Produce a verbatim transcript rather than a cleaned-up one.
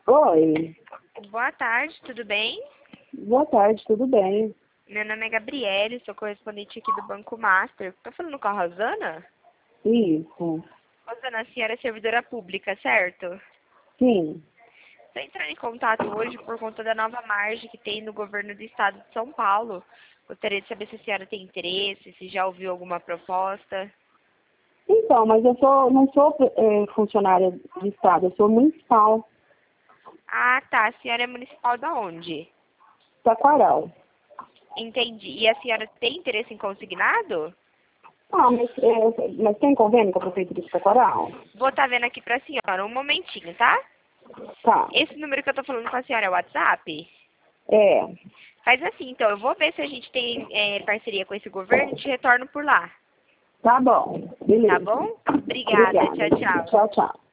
Oi, Boa tarde, tudo bem? boa tarde, tudo bem? Meu nome é Gabriele, sou correspondente aqui do Banco Master. Tô falando com a Rosana? Isso, Rosana, a senhora é servidora pública, certo? sim. Estou entrando em contato hoje por conta da nova margem que tem no governo do estado de São Paulo. Gostaria de saber se a senhora tem interesse, se já ouviu alguma proposta. Então, mas eu sou, não sou é, funcionária de Estado, eu sou municipal, Ah, tá. A senhora é municipal da onde? Taquaral. Entendi. E a senhora tem interesse em consignado? Ah, mas, é, mas tem convênio com a Prefeitura de Taquaral? Vou estar vendo aqui pra senhora. Um momentinho, tá? Tá, Esse número que eu tô falando com a senhora é o WhatsApp? é, Faz assim, então, eu vou ver se a gente tem é, parceria com esse governo e te retorno por lá. tá bom, Tá beleza. bom? Obrigada, Obrigada. tchau, tchau. Tchau, tchau.